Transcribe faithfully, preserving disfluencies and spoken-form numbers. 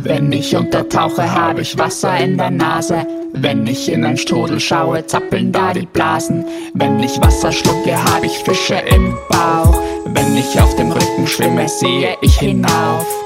Wenn ich untertauche, habe ich Wasser in der Nase. Wenn ich in ein Strudel schaue, zappeln da die Blasen. Wenn ich Wasser schlucke, habe ich Fische im Bauch. Wenn ich auf dem Rücken schwimme, sehe ich hinauf.